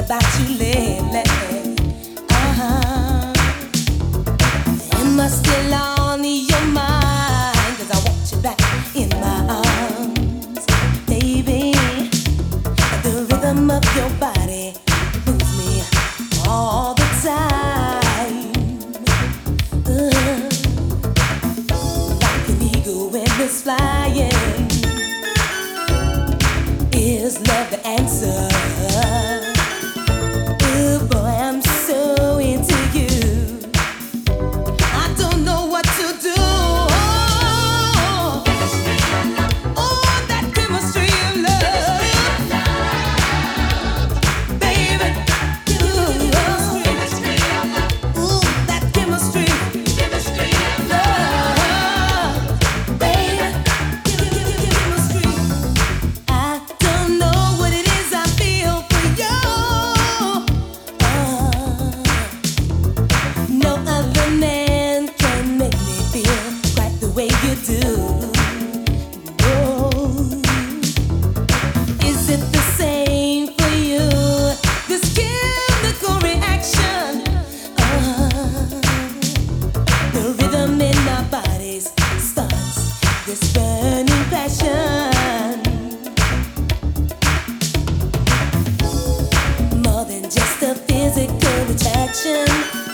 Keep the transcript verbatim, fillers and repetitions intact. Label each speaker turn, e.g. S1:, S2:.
S1: about you lately. Uh-huh. Am I still on your mind? 'Cause I want you back in my arms, baby. The rhythm of your body moves me all the time. Uh, like an eagle when it's flying. Is love the answer? Oh boy, I'm so into you. I don't know what to do. Oh, that chemistry of love, baby. Ooh, that chemistry, chemistry of love, baby. Chemistry. I don't know what it is I feel for you. Uh, no other man can make me feel quite the way you do. Oh, is it the same for you? This chemical reaction, uh, the rhythm in our bodies starts this burning passion. More than just a physical attraction.